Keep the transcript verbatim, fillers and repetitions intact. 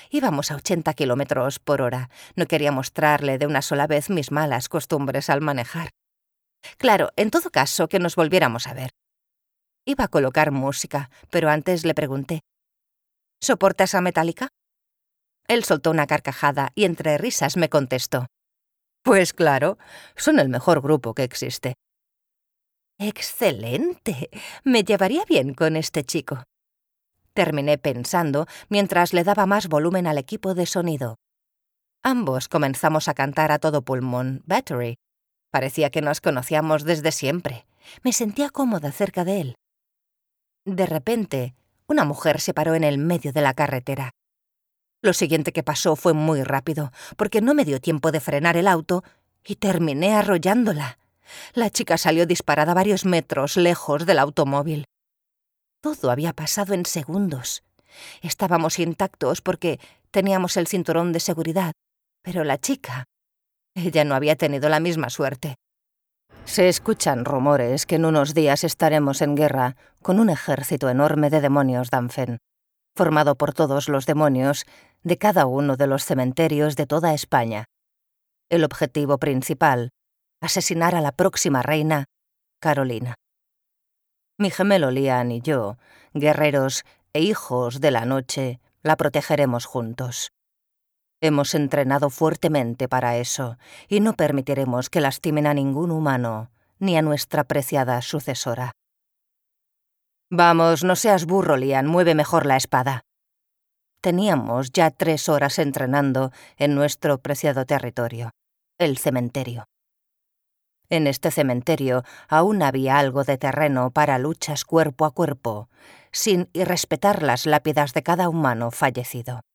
Íbamos a ochenta kilómetros por hora. No quería mostrarle de una sola vez mis malas costumbres al manejar. Claro, en todo caso, que nos volviéramos a ver. Iba a colocar música, pero antes le pregunté: ¿soportas a Metallica? Él soltó una carcajada y entre risas me contestó: pues claro, son el mejor grupo que existe. ¡Excelente! Me llevaría bien con este chico. Terminé pensando mientras le daba más volumen al equipo de sonido. Ambos comenzamos a cantar a todo pulmón Battery. Parecía que nos conocíamos desde siempre. Me sentía cómoda cerca de él. De repente, una mujer se paró en el medio de la carretera. Lo siguiente que pasó fue muy rápido, porque no me dio tiempo de frenar el auto y terminé arrollándola. La chica salió disparada varios metros lejos del automóvil. Todo había pasado en segundos. Estábamos intactos porque teníamos el cinturón de seguridad, pero la chica, ella no había tenido la misma suerte. Se escuchan rumores que en unos días estaremos en guerra con un ejército enorme de demonios Danfen, formado por todos los demonios de cada uno de los cementerios de toda España. El objetivo principal: asesinar a la próxima reina, Carolina. Mi gemelo Liam y yo, guerreros e hijos de la noche, la protegeremos juntos. Hemos entrenado fuertemente para eso y no permitiremos que lastimen a ningún humano, ni a nuestra preciada sucesora. Vamos, no seas burro, Liam, mueve mejor la espada. Teníamos ya tres horas entrenando en nuestro preciado territorio, el cementerio. En este cementerio aún había algo de terreno para luchas cuerpo a cuerpo, sin irrespetar las lápidas de cada humano fallecido.